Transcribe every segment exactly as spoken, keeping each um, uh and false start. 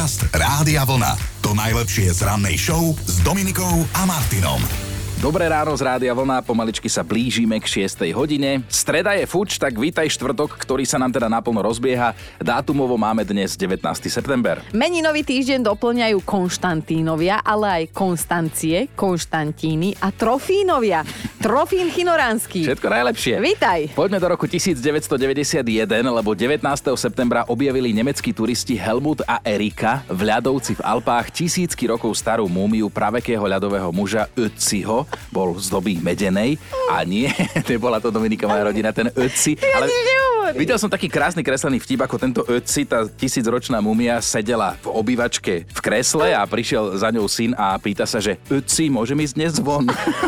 Podcast Rádia Vlna. To najlepšie z rannej show s Dominikou a Martinom. Dobré ráno z Rádia Vlna, pomaličky sa blížime k šiestej hodine. Streda je fuč, tak vítaj štvrtok, ktorý sa nám teda naplno rozbieha. Dátumovo máme dnes devätnásteho september. Meninový týždeň doplňajú Konštantínovia, ale aj Konstancie, Konštantíny a Trofínovia. Trofín Chinoránsky. Všetko najlepšie. Vítaj. Poďme do roku devätnásťstodeväťdesiatjeden, lebo devätnásteho septembra objavili nemeckí turisti Helmut a Erika v ľadovci v Alpách tisícky rokov starú múmiu pravekého ľadového muža Ötziho. Bol z doby medenej a nie, nebola to Dominika, moja rodina, ten Ötzi. Ale videl som taký krásny kreslený vtip, ako tento Ötzi, tá tisícročná mumia, sedela v obývačke v kresle a prišiel za ňou syn a pýta sa, že Ötzi, môžem ísť dnes von?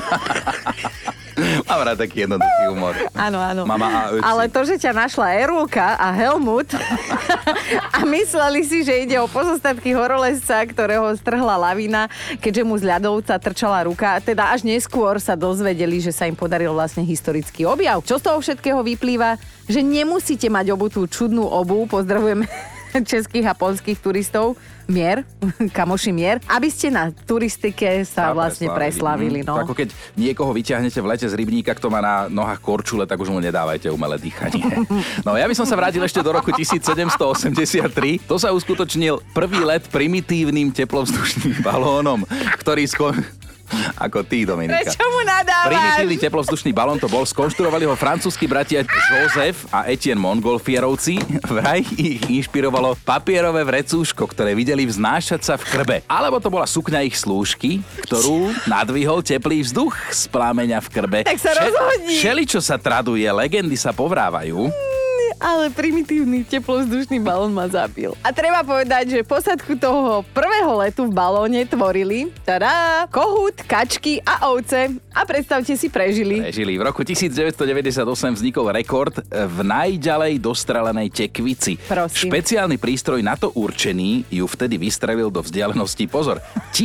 Mám rád taký jednoduchý humor. Áno, áno. Mama a Ötzi. Ale to, že ťa našla Erulka a Helmut a mysleli si, že ide o pozostatky horolezca, ktorého strhla lavina, keďže mu z ľadovca trčala ruka. Teda až neskôr sa dozvedeli, že sa im podaril vlastne historický objav. Čo z toho všetkého vyplýva? Že nemusíte mať obutú čudnú obu. Pozdravujeme českých a poľských turistov. Mier, kamoši mier, aby ste na turistike sa vlastne preslavili. No. Ako keď niekoho vyťahnete v lete z rybníka, kto má na nohách korčule, tak už mu nedávajte umelé dýchanie. No ja by som sa vrátil ešte do roku tisícsedemstoosemdesiattri. To sa uskutočnil prvý let primitívnym teplovzdušným balónom, ktorý skon... Ako ty, Dominika. Prečo mu nadávaš? Primitívny teplovzdušný balón to bol. Skonštruovali ho francúzski bratia Joseph a Etienne Montgolfierovci. Vraj ich inšpirovalo papierové vrecúško, ktoré videli vznášať sa v krbe. Alebo to bola sukňa ich slúžky, ktorú nadvihol teplý vzduch z plámeňa v krbe. Tak sa rozhodni. Všeličo sa traduje, legendy sa povrávajú. Ale primitívny teplovzdušný balón ma zabil. A treba povedať, že posadku toho prvého letu v balóne tvorili tada, kohút, kačky a ovce. A predstavte si, prežili. Prežili. V roku devätnásťstodeväťdesiatosem vznikol rekord v najďalej dostrelenej tekvici. Prosím. Špeciálny prístroj na to určený ju vtedy vystrelil do vzdialenosti, pozor,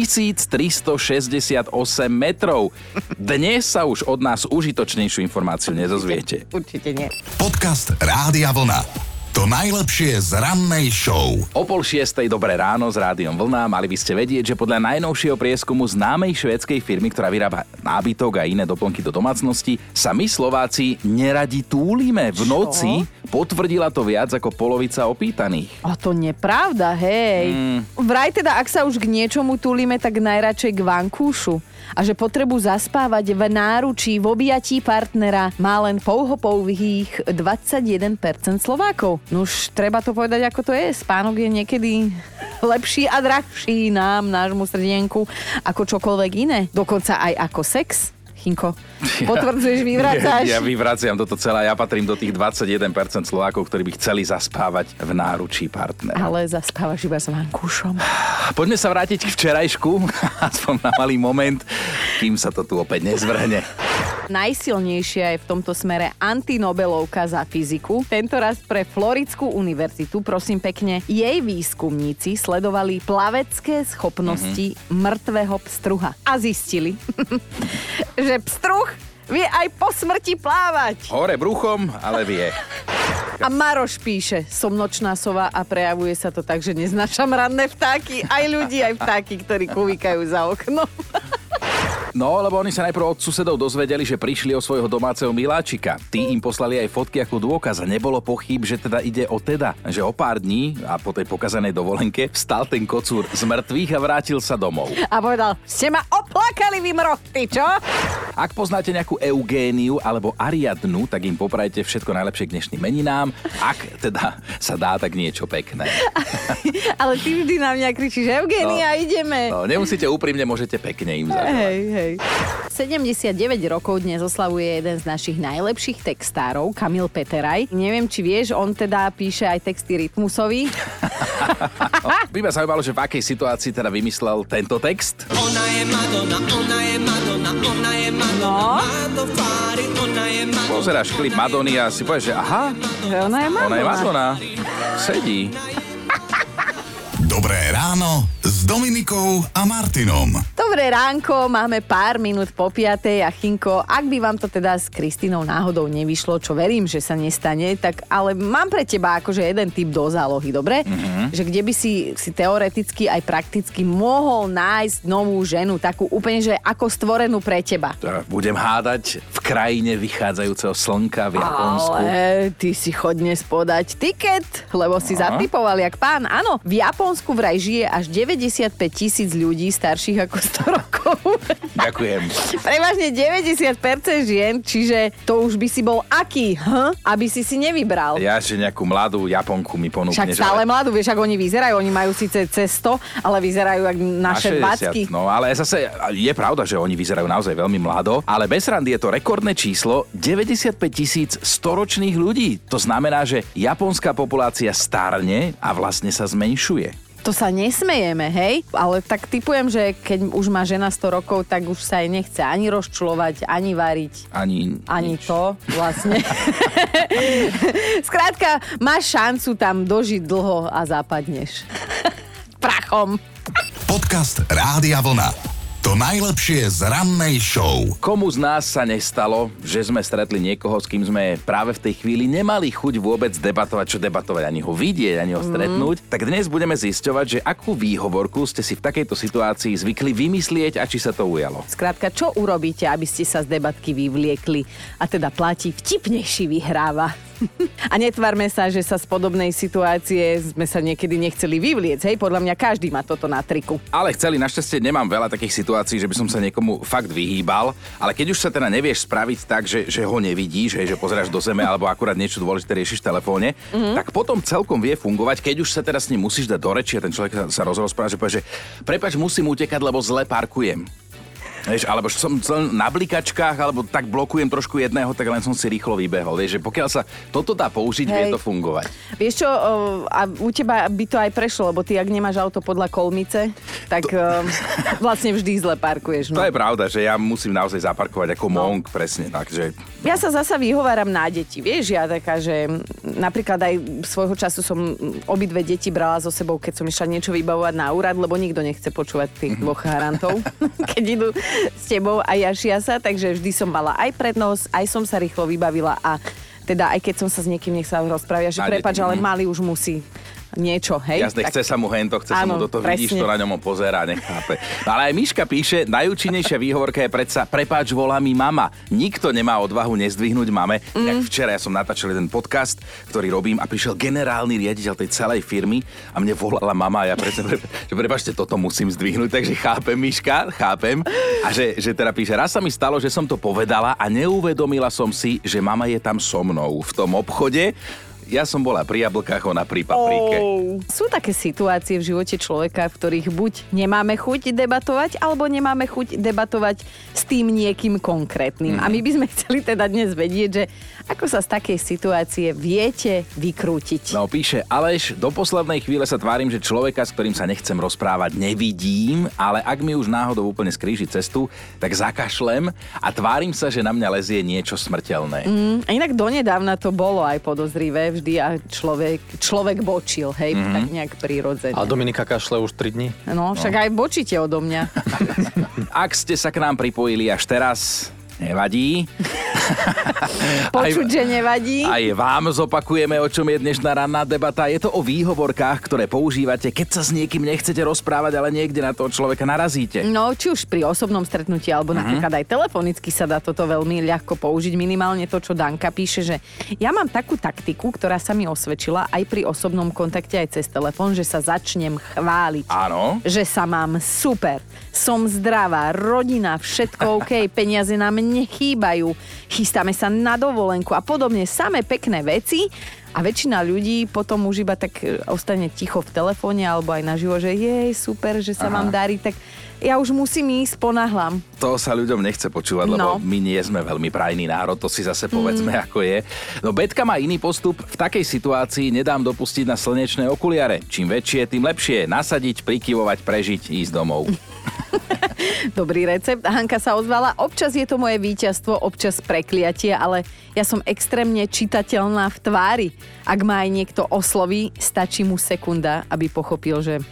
tisíctristošesťdesiatosem metrov. Dnes sa už od nás užitočnejšiu informáciu nedozviete. Určite nie. Podcast Rádia Vlna. To najlepšie z rannej show. O pol šiestej dobré ráno s Rádiom Vlna. Mali by ste vedieť, že podľa najnovšieho prieskumu známej švédskej firmy, ktorá vyrába nábytok a iné doplnky do domácnosti, sa my Slováci neradi túlime v noci. Potvrdila to viac ako polovica opýtaných. A to nepravda, hej. Mm. Vraj teda, ak sa už k niečomu túlime, tak najradšej k vankúšu. A že potrebu zaspávať v náručí, v objatí partnera má len pouhopouhých dvadsaťjeden percent Slovákov. Nuž, treba to povedať, ako to je. Spánok je niekedy lepší a drahší nám, nášmu srdienku, ako čokoľvek iné. Dokonca aj ako sex. Chinko, potvrdzuješ, vyvracaš? Ja, ja vyvraciam toto celé. Ja patrím do tých dvadsaťjeden percent Slovákov, ktorí by chceli zaspávať v náručí partnera. Ale zaspávaš iba s vankúšom. Poďme sa vrátiť k včerajšku, aspoň na malý moment, kým sa to tu opäť nezvrhne. Najsilnejšia je v tomto smere antinobelovka za fyziku. Tentoraz pre Floridskú univerzitu, prosím pekne, jej výskumníci sledovali plavecké schopnosti mm-hmm. mŕtvého pstruha. A zistili, že pstruh vie aj po smrti plávať. Hore bruchom, ale vie. A Maroš píše, som nočná sova a prejavuje sa to tak, že neznášam ranné vtáky, aj ľudí, aj vtáky, ktorí kúvikajú za oknom. No, lebo oni sa najprv od susedov dozvedeli, že prišli o svojho domáceho miláčika. Tí im poslali aj fotky ako dôkaz a nebolo pochýb, že teda ide o teda. Že o pár dní a po tej pokazanej dovolenke vstal ten kocúr z mŕtvych a vrátil sa domov. A povedal, ste ma oplakali vy mrochty, čo? Ak poznáte nejakú Eugéniu alebo Ariadnu, tak im poprajte všetko najlepšie k dnešným meninám. Ak teda sa dá, tak niečo pekné. Ale ty vždy na mňa kričíš, Eugénia, no, ideme. No, nemusíte úprimne, môžete pekne im zažívať. Hej, hej. sedemdesiatdeväť rokov dnes oslavuje jeden z našich najlepších textárov, Kamil Peteraj. Neviem, či vieš, on teda píše aj texty Rytmusovi. No, by ma zaujímalo, že v akej situácii teda vymyslel tento text. Ona je Madonna, ona je Madonna, ona je Madonna, no? ona je Madonna. Pozeráš klip Madony a si povieš, že aha, že ona je Madonna. Ona je Madonna. Sedí. Dobré ráno s Dominikou a Martinom. To Dobré ránko, máme pár minút po piatej a Chinko, ak by vám to teda s Kristínou náhodou nevyšlo, čo verím, že sa nestane, tak ale mám pre teba akože jeden tip do zálohy, dobre? Mm-hmm. Že kde by si, si teoreticky aj prakticky mohol nájsť novú ženu, takú úplne, že ako stvorenú pre teba. Budem hádať v krajine vychádzajúceho slnka v Japonsku. Ale ty si chod dnes podať tiket, lebo si Aha. zatipoval jak pán. Áno, v Japonsku vraj žije až deväťdesiatpäť tisíc ľudí starších ako sto rokov. Ďakujem. Prevažne deväťdesiat percent žien, čiže to už by si bol aký, hm? Aby si si nevybral. Ja, že nejakú mladú Japonku mi ponúkneš. Však stále ale... mladú, vieš, ako oni vyzerajú. Oni majú síce cez sto, ale vyzerajú jak naše backy. No ale zase je pravda, že oni vyzerajú naozaj veľmi mlado, ale bez randy je to rekordné číslo deväťdesiatpäť tisíc storočných ľudí. To znamená, že japonská populácia starne a vlastne sa zmenšuje. To sa nesmejeme, hej? Ale tak tipujem, že keď už má žena sto rokov, tak už sa jej nechce ani rozčulovať, ani variť. Ani Ani nič. to, vlastne. Skrátka, máš šancu tam dožiť dlho a zapadneš. Prachom. Podcast Rádia Vlna. To najlepšie z rannej show. Komu z nás sa nestalo, že sme stretli niekoho, s kým sme práve v tej chvíli nemali chuť vôbec debatovať, čo debatovať, ani ho vidieť, ani ho stretnúť? Mm. Tak dnes budeme zisťovať, že akú výhovorku ste si v takejto situácii zvykli vymyslieť a či sa to ujalo. Skrátka, čo urobíte, aby ste sa z debatky vyvliekli? A teda platí, vtipnejší vyhráva. A netvárme sa, že sa z podobnej situácie sme sa niekedy nechceli vyvliecť, hej? Podľa mňa každý má toto na triku. Ale chceli, našťastie nemám veľa takých situácií, že by som sa niekomu fakt vyhýbal, ale keď už sa teda nevieš spraviť tak, že, že ho nevidíš, hej, že pozeráš do zeme alebo akurát niečo dôležité riešiš v telefóne, mm-hmm. tak potom celkom vie fungovať, keď už sa teda s ním musíš dať do reči a ten človek sa, sa rozpráva, že povie, že prepáč, musím utekať, lebo zle parkujem. Vieš, alebo som na blikačkách, alebo tak blokujem trošku jedného, tak len som si rýchlo vybehol. Vieš, že pokiaľ sa toto dá použiť, Hej. vie to fungovať. Vieš čo, a u teba by to aj prešlo, lebo ty, ak nemáš auto podľa kolmice, tak to... vlastne vždy zle parkuješ. No. To je pravda, že ja musím naozaj zaparkovať ako no. monk, presne. Takže... Ja sa zasa vyhováram na deti. Vieš, ja taká, že napríklad aj svojho času som obidve deti brala so sebou, keď som išla niečo vybavovať na úrad, lebo nikto nechce počúvať tých dvoch harantov, keď idú s tebou a jašia sa, takže vždy som mala aj prednosť, aj som sa rýchlo vybavila a teda aj keď som sa s niekým nechcela rozprávať, že prepáč, ale malý už musí niečo, hej? Jasne, tak... chce sa mu hento, chce áno, sa mu do toho, presne. Vidíš to na ňom pozerá, nechápe. Ale aj Miška píše, najúčinnejšia výhovorka je predsa prepáč, volá mi mama. Nikto nemá odvahu nezdvihnúť mame. Mm. Jak včera ja som natáčal jeden podcast, ktorý robím a prišiel generálny riaditeľ tej celej firmy a mne volala mama a ja predsa, že prepáčte, toto musím zdvihnúť, takže chápem, Miška, chápem. A že, že teda píše, raz sa mi stalo, že som to povedala a neuvedomila som si, že mama je tam so mnou v tom obchode. Ja som bola pri jablkách, ona pri paprike. Oh. Sú také situácie v živote človeka, v ktorých buď nemáme chuť debatovať, alebo nemáme chuť debatovať s tým niekým konkrétnym. Mm. A my by sme chceli teda dnes vedieť, že ako sa z takej situácie viete vykrútiť. No píše Aleš, do poslednej chvíle sa tvárim, že človeka, s ktorým sa nechcem rozprávať, nevidím, ale ak mi už náhodou úplne skríži cestu, tak zakašlem a tvárim sa, že na mňa lezie niečo smrteľné. Mm, a inak donedávna to bolo aj podozrivé, vždy a človek, človek bočil, hej, mm-hmm. tak nejak prirodzene. A Dominika kašle už tri dni? No, však no. aj bočíte odo mňa. Ak ste sa k nám pripojili až teraz, nevadí. Počuť, aj, že nevadí. Aj vám zopakujeme, o čom je dnešná ranná debata. Je to o výhovorkách, ktoré používate, keď sa s niekým nechcete rozprávať, ale niekde na toho človeka narazíte. No, či už pri osobnom stretnutí, alebo uh-huh. napríklad aj telefonicky sa dá toto veľmi ľahko použiť. Minimálne to, čo Danka píše, že ja mám takú taktiku, ktorá sa mi osvedčila aj pri osobnom kontakte, aj cez telefón, že sa začnem chváliť. Áno. Že sa mám super, som zdravá, rodina, všetko OK, peniaze nám nechýbajú, chystáme sa na dovolenku a podobne, samé pekné veci a väčšina ľudí potom už iba tak ostane ticho v telefóne alebo aj naživo, že jej, super, že sa Aha. vám darí, tak ja už musím ísť, ponáhľam. To sa ľuďom nechce počúvať, lebo no. my nie sme veľmi prajný národ, to si zase povedzme, mm. ako je. No Betka má iný postup, v takej situácii nedám dopustiť na slnečné okuliare. Čím väčšie, tým lepšie. Nasadiť, prikyvovať, prežiť, ísť domov. Dobrý recept. Hanka sa ozvala. Občas je to moje víťazstvo, občas prekliatie, ale ja som extrémne čitateľná v tvári. Ak ma aj niekto osloví, stačí mu sekunda, aby pochopil, že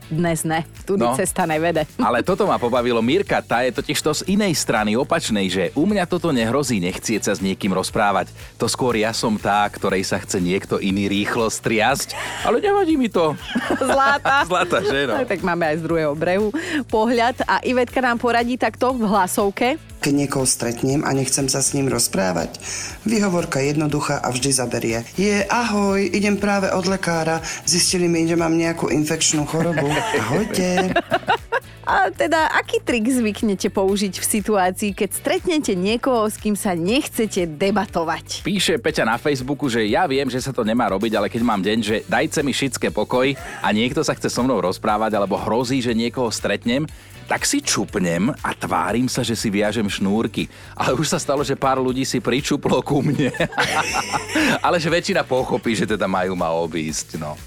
dnes ne, tudy No. cesta nevede. Ale toto ma pobavilo. Mirka, tá je totiž to z inej strany, opačnej, že u mňa toto nehrozí nechcieť sa s niekým rozprávať. To skôr ja som tá, ktorej sa chce niekto iný rýchlo striasť, ale nevadí mi to. Zláta. Zlata, že no? Tak máme aj z druhého brehu pohľad a Ivetka nám poradí takto v hlasovke. Keď niekoho stretnem a nechcem sa s ním rozprávať, výhovorka jednoduchá a vždy zaberie. Je, ahoj, idem práve od lekára, zistili mi, že mám nejakú infekčnú chorobu. Ahojte. A teda, aký trik zvyknete použiť v situácii, keď stretnete niekoho, s kým sa nechcete debatovať? Píše Peťa na Facebooku, že ja viem, že sa to nemá robiť, ale keď mám deň, že dajte mi šické pokoj a niekto sa chce so mnou rozprávať alebo hrozí, že niekoho stretnem, tak si čupnem a tvárim sa, že si viažem šnúrky. Ale už sa stalo, že pár ľudí si pričuplo ku mne. Ale že väčšina pochopí, že teda majú ma obísť, no.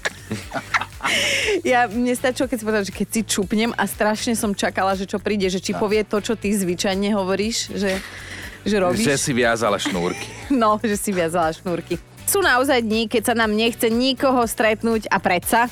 Ja, mne stačilo, keď si povedal, že keď si čupnem a strašne som čakala, že čo príde, že či povie to, čo ty zvyčajne hovoríš, že, že robíš. Že si viazala šnúrky. No, že si viazala šnúrky. Sú naozaj dní, keď sa nám nechce nikoho stretnúť a predsa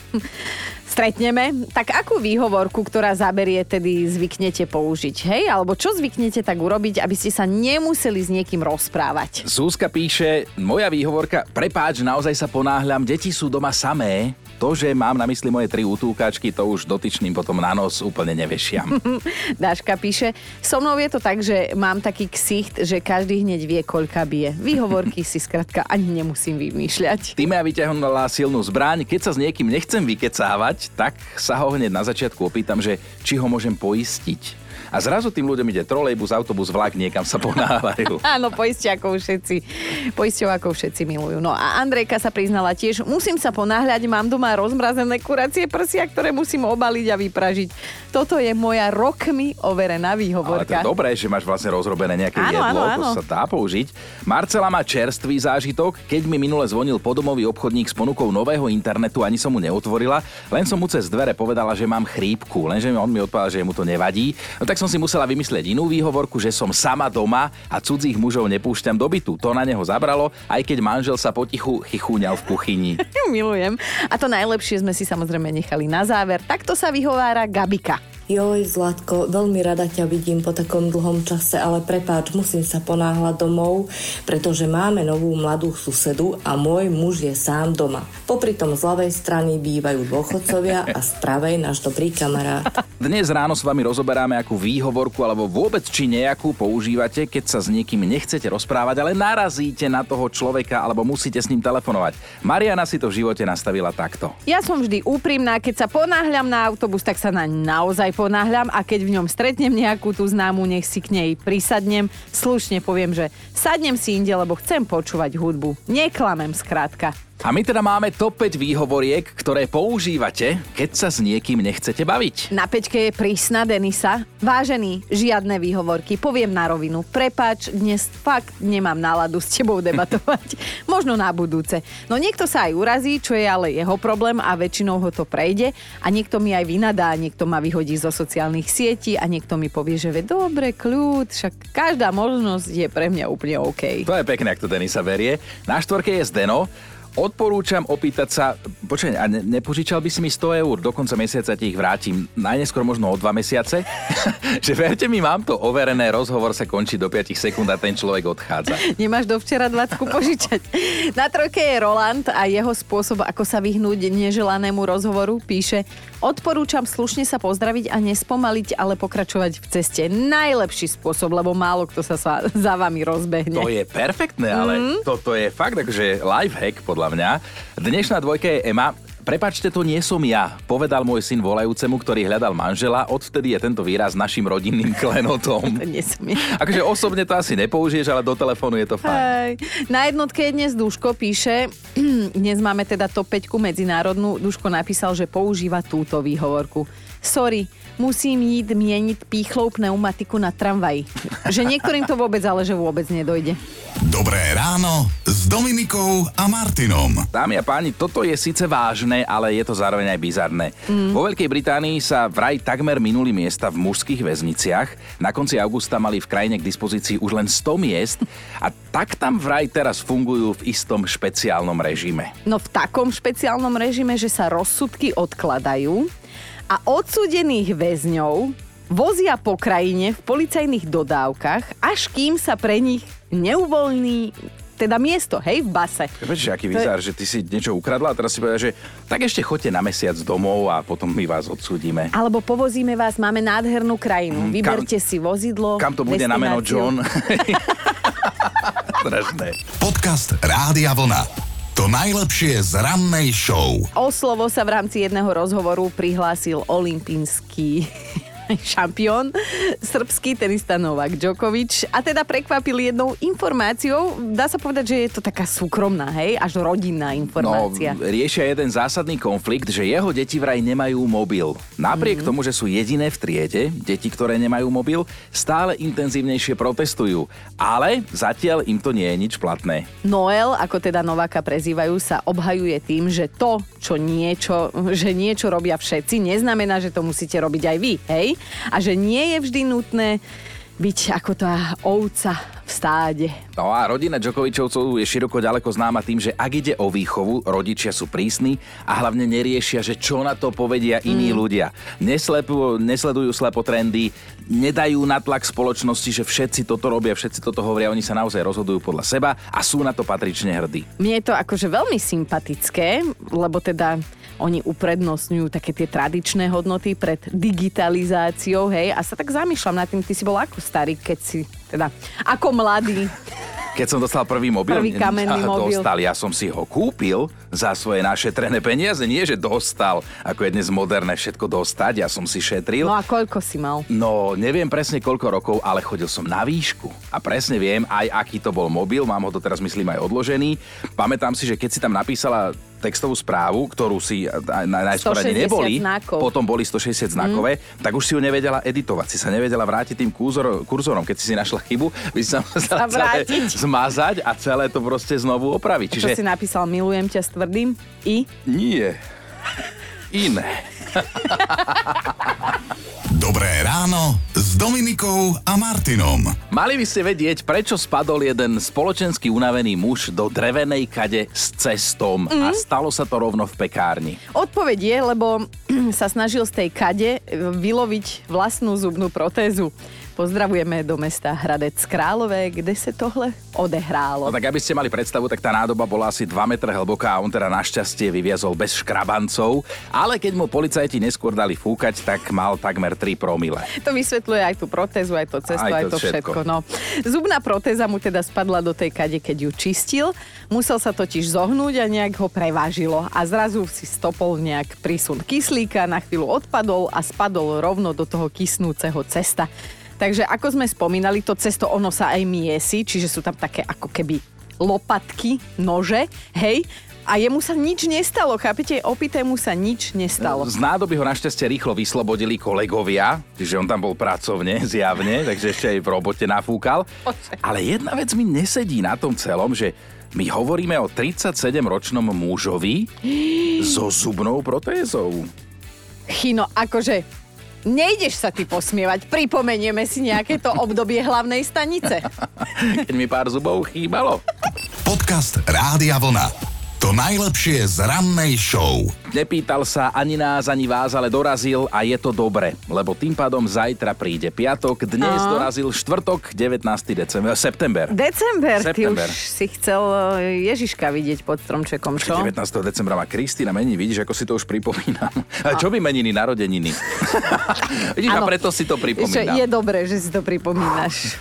stretneme, tak akú výhovorku, ktorá zaberie, tedy zvyknete použiť, hej? Alebo čo zvyknete tak urobiť, aby ste sa nemuseli s niekým rozprávať? Zúska píše, moja výhovorka, prepáč, naozaj sa ponáhľam, deti sú doma samé. To, že mám na mysli moje tri útulkáčky, to už dotyčným potom na nos úplne nevešiam. Dáška píše, so mnou je to tak, že mám taký ksicht, že každý hneď vie, koľka bije. Výhovorky si skrátka ani nemusím vymýšľať. Týmea vyťahнула silnú zbraň, keď sa s niekým nechcem vykecávať, tak sa ho hneď na začiatku opýtam, že či ho môžem poistiť. A zrazu tým ľuďom ide trolejbus, autobus, vlak, niekam sa ponáhľajú. Áno, poisťakov všetci, poisťovákov všetci milujú. No a Andrejka sa priznala tiež, musím sa ponáhľať, mám doma rozmrazené kuracie prsia, ktoré musím obaliť a vypražiť. Toto je moja rokmi overená výhovorka. Ale to je dobré, že máš vlastne rozrobené nejaké áno, jedlo, áno, áno. to sa dá použiť. Marcela má čerstvý zážitok, keď mi minule zvonil podomový obchodník s ponukou nového internetu, ani som mu neotvorila, len som mu cez dvere povedala, že mám chrípku, lenže on mi odpovedal, že mu to nevadí. No tak som si musela vymyslieť inú výhovorku, že som sama doma a cudzích mužov nepúšťam do bytu. To na neho zabralo, aj keď manžel sa potichu chichúňal v kuchyni. Milujem. A to najlepšie sme si samozrejme nechali na záver. Takto sa vyhovára Gabika. Joj, Zlatko, veľmi rada ťa vidím po takom dlhom čase, ale prepáč, musím sa ponáhľať domov, pretože máme novú mladú susedu a môj muž je sám doma. Popri tom z ľavej strany bývajú dôchodcovia a z pravej náš dobrý kamarát. Dnes ráno s vami rozoberáme, akú výhovorku alebo vôbec či nejakú používate, keď sa s niekým nechcete rozprávať, ale narazíte na toho človeka alebo musíte s ním telefonovať. Mariana si to v živote nastavila takto. Ja som vždy úprimná, keď sa ponáhľam na autobus, tak sa naň naozaj ponáhľam a keď v ňom stretnem nejakú tú známu, nech si k nej prisadnem, slušne poviem, že sadnem si inde, lebo chcem počúvať hudbu. Neklamem skrátka. A my teda máme top päť výhovoriek, ktoré používate, keď sa s niekým nechcete baviť. Na peťke je prísna Denisa. Vážený, žiadne výhovorky, poviem na rovinu. Prepáč, dnes fakt nemám náladu s tebou debatovať. Možno na budúce. No niekto sa aj urazí, čo je ale jeho problém a väčšinou ho to prejde. A niekto mi aj vynadá, niekto ma vyhodí zo sociálnych sietí a niekto mi povie, že ve, dobre, kľud, však každá možnosť je pre mňa úplne OK. To je pekné, ak to Denisa berie. Na štvorke je Zdeno. Odporúčam opýtať sa, počkaj, a ne, nepožičal by si mi sto eur, do konca mesiaca ti ich vrátim, najneskôr možno o dva mesiace, že verte mi, mám to overené, rozhovor sa končí do päť sekúnd a ten človek odchádza. Nemáš do včera dvacku požičať. Na trojke je Roland a jeho spôsob, ako sa vyhnúť neželanému rozhovoru, píše: odporúčam slušne sa pozdraviť a nespomaliť, ale pokračovať v ceste. Najlepší spôsob, lebo málo kto sa za vami rozbehne. To je perfektné, ale mm. toto je fakt akože life hack podľa mňa. Dnešná dvojka je Ema. Prepáčte, to nie som ja, povedal môj syn volajúcemu, ktorý hľadal manžela. Odvtedy je tento výraz našim rodinným klenotom. To nie som ja. Akože osobne to asi nepoužiješ, ale do telefónu je to fajn. Hej. Na jednotke je dnes Duško, píše, dnes máme teda top päť medzinárodnú. Duško napísal, že používa túto výhovorku. Sorry, musím ísť mieniť pýchlou pneumatiku na tramvaji. Že niektorým to vôbec, ale že vôbec nedojde. Dobré ráno s Dominikou a Martinom. Dámy a páni, toto je síce vážne, ale je to zároveň aj bizarné. Mm. Vo Veľkej Británii sa vraj takmer minuli miesta v mužských väzniciach. Na konci augusta mali v krajine k dispozícii už len sto miest a tak tam vraj teraz fungujú v istom špeciálnom režime. No v takom špeciálnom režime, že sa rozsudky odkladajú a odsúdených väzňov vozia po krajine v policajných dodávkach, až kým sa pre nich neuvoľní teda miesto, hej, v base. Vieš, aký vyzár, že ty si niečo ukradla a teraz si povedal, že tak ešte choďte na mesiac domov a potom my vás odsúdime. Alebo povozíme vás, máme nádhernú krajinu. Mm, Vyberte kam, si vozidlo, kam to bude na meno John? Strašné. Podcast Rádia Vlna. To najlepšie z rannej show. O slovo sa v rámci jedného rozhovoru prihlásil olympijský šampión, srbský tenista Novak Djokovic. A teda prekvapil jednou informáciou, dá sa povedať, že je to taká súkromná, hej, až rodinná informácia. No, riešia jeden zásadný konflikt, že jeho deti vraj nemajú mobil. Napriek mm-hmm. tomu, že sú jediné v triede, deti, ktoré nemajú mobil, stále intenzívnejšie protestujú. Ale zatiaľ im to nie je nič platné. Noel, ako teda Novaka prezývajú, sa obhajuje tým, že to, čo niečo, že niečo robia všetci, neznamená, že to musíte robiť aj vy, hej? A že nie je vždy nutné byť ako tá ovca v stáde. No a rodina Djokovičovcov je široko ďaleko známa tým, že ak ide o výchovu, rodičia sú prísni a hlavne neriešia, že čo na to povedia iní mm. ľudia. Neslepujú, nesledujú slepo trendy, nedajú na tlak spoločnosti, že všetci toto robia, všetci toto hovoria, oni sa naozaj rozhodujú podľa seba a sú na to patrične hrdí. Mne je to akože veľmi sympatické, lebo teda oni uprednostňujú také tie tradičné hodnoty pred digitalizáciou, hej, a sa tak zamýšľam nad tým, ty si bol ako starý, keď si, teda, ako mladý. Keď som dostal prvý mobil, prvý kamenný mobil. Dostal, ja som si ho kúpil za svoje našetrené peniaze, nie že dostal, ako je dnes moderné všetko dostať, ja som si šetril. No a koľko si mal? No, neviem presne koľko rokov, ale chodil som na výšku a presne viem aj aký to bol mobil, mám ho to teraz myslím aj odložený. Pamätám si, že keď si tam napísala textovú správu, ktorú si najskôr ani neboli, znakov. Potom boli stošesťdesiat znakové, mm. tak už si ju nevedela editovať, si sa nevedela vrátiť tým kurzor, kurzorom. Keď si si našla chybu, by si sa musela celé zmazať a celé to proste znovu opraviť. Čiže... Čo si napísal, milujem ťa s tvrdým I? Nie. Iné. Dobré ráno s Dominikou a Martinom. Mali by ste vedieť, prečo spadol jeden spoločensky unavený muž do drevenej kade s cestom mm. a stalo sa to rovno v pekárni. Odpoveď je, lebo sa snažil z tej kade vyloviť vlastnú zubnú protézu. Pozdravujeme do mesta Hradec Králové, kde sa tohle odehrálo. No tak aby ste mali predstavu, tak tá nádoba bola asi dva metre hlboká a on teda našťastie vyviazol bez škrabancov, ale keď mu policajti neskôr dali fúkať, tak mal takmer tri promile. To vysvetľuje aj tú protézu, aj to cesto, aj to, aj to všetko. všetko. No. Zubná protéza mu teda spadla do tej kade, keď ju čistil. Musel sa totiž zohnúť a nejak ho prevážilo a zrazu si stopol nejak prísun kyslíka, na chvíľu odpadol a spadol rovno do toho kysnúceho cesta. Takže ako sme spomínali, to cesto ono sa aj miesi, čiže sú tam také ako keby lopatky, nože, hej, a jemu sa nič nestalo, chápete? Opytému sa nič nestalo. Z nádoby ho našťastie rýchlo vyslobodili kolegovia, čiže on tam bol pracovne, zjavne, takže ešte aj v robote nafúkal. Ale jedna vec mi nesedí na tom celom, že my hovoríme o tridsaťsedemročnom mužovi so zubnou protézou. Chino, akože... Nejdeš sa ty posmievať, pripomenieme si nejaké to obdobie hlavnej stanice. Keď mi pár zubov chýbalo. Podcast Rádia Vlna. To najlepšie z rannej show. Nepýtal sa ani nás, ani vás, ale dorazil a je to dobre, lebo tým pádom zajtra príde piatok, dnes Aha. dorazil štvrtok, devätnásteho december, september. December, september. Ty už si chcel Ježiška vidieť pod stromčekom, čo? devätnásteho decembra má Kristína meniny, vidíš, ako si to už pripomínam. A čo by meniny, narodeniny? Vidíš, ano. A preto si to pripomínam. Je dobré, že si to pripomínaš.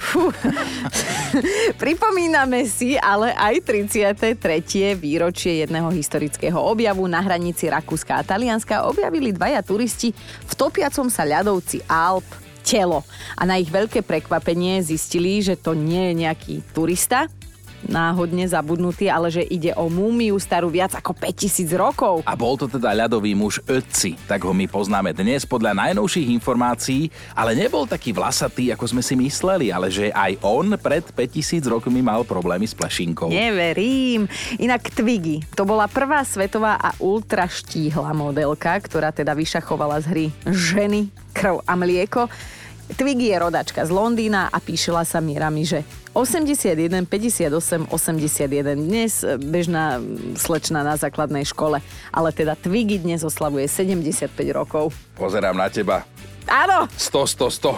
Pripomíname si ale aj tridsiate tretie výročie jedného historického objavu. Na hranici Rakúska a Talianska objavili dvaja turisti v topiacom sa ľadovci Alp telo. A na ich veľké prekvapenie zistili, že to nie je nejaký turista, náhodne zabudnutý, ale že ide o múmiu starú viac ako päťtisíc rokov. A bol to teda ľadový muž Ötzi, tak ho my poznáme dnes podľa najnovších informácií, ale nebol taký vlasatý, ako sme si mysleli, ale že aj on pred päťtisíc rokmi mal problémy s plešinkou. Neverím. Inak Twiggy, to bola prvá svetová a ultra štíhla modelka, ktorá teda vyšachovala z hry Ženy, krv a mlieko. Twiggy je rodačka z Londýna a píšela sa mierami, že osemdesiatjeden, päťdesiatosem, osemdesiatjeden. Dnes bežná slečna na základnej škole, ale teda Twiggy dnes oslavuje sedemdesiatpäť rokov. Pozerám na teba. Áno! sto, sto, sto.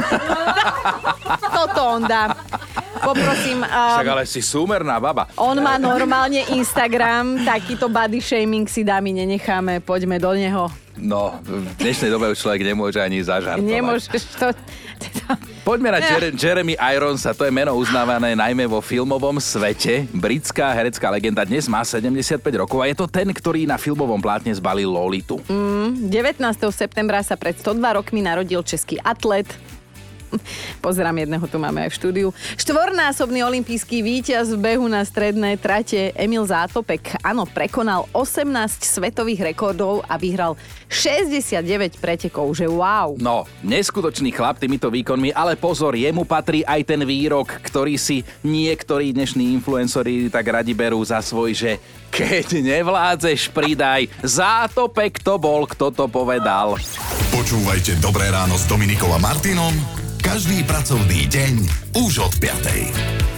Toto on dá. Poprosím... Um, Však ale si súmerná baba. On má normálne Instagram, takýto body shaming si dámy nenecháme, poďme do neho. No, v dnešnej dobe už človek nemôže ani zažartovať. Nemôžeš to... Poďme na Jer- Jeremy Ironsa, to je meno uznávané najmä vo filmovom svete. Britská herecká legenda dnes má sedemdesiatpäť rokov a je to ten, ktorý na filmovom plátne zbalil Lolitu. Mm, devätnásteho septembra sa pred sto dva rokmi narodil český atlet. Pozerám, jedného tu máme aj v štúdiu. Štvornásobný olympijský víťaz v behu na stredné trate Emil Zátopek. Áno, prekonal osemnásť svetových rekordov a vyhral šesťdesiatdeväť pretekov, že wow. No, neskutočný chlap týmito výkonmi, ale pozor, jemu patrí aj ten výrok, ktorý si niektorí dnešní influenceri tak radi berú za svoj, že keď nevládzeš, pridaj. Zátopek to bol, kto to povedal. Počúvajte Dobré ráno s Dominikou a Martinom každý pracovný deň už od piatej.